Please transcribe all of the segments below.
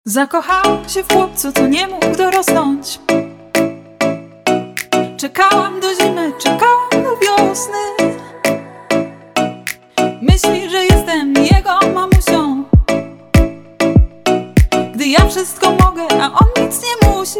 Zakochałam się w chłopcu, co nie mógł dorosnąć. Czekałam do zimy, czekałam do wiosny. Myśli, że jestem jego mamusią, gdy ja wszystko mogę, a on nic nie musi.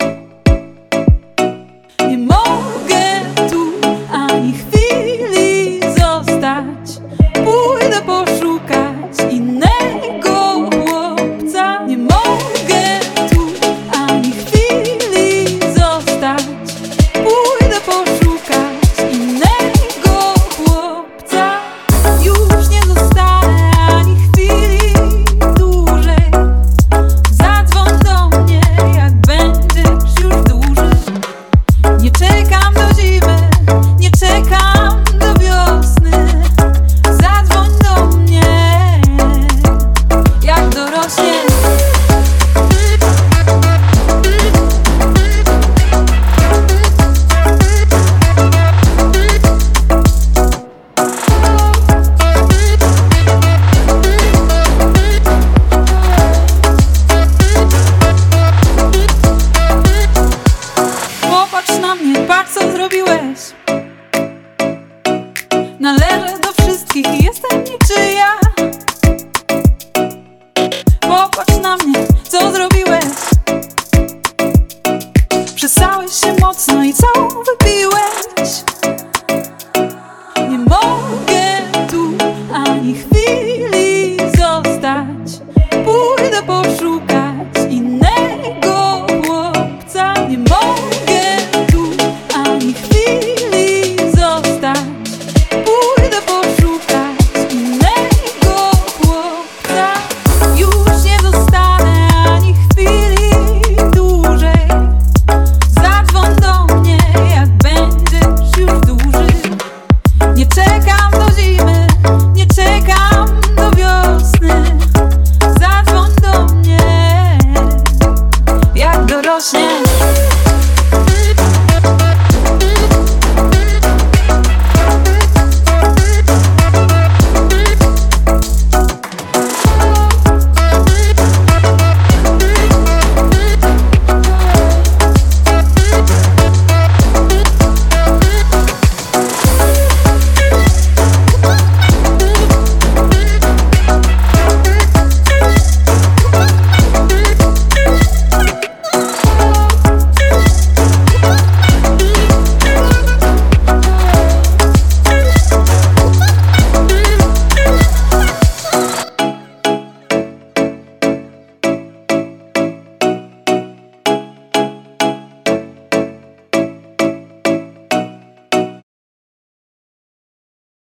Nie mogę tu ani chwili zostać. Pójdę poszukać innego chłopca. Nie mogę tu ani chwili zostać. Pójdę poszukać innego chłopca. Już nie zostanę ani chwili dłużej. Zadzwoń do mnie, jak będziesz już duży. Nie czekam do zimy, nie czekam do wiosny. Zadzwoń do mnie, jak dorośniesz. Popatrz na mnie, patrz co zrobiłeś. Należę do wszystkich i jestem niczyja. Popatrz na mnie,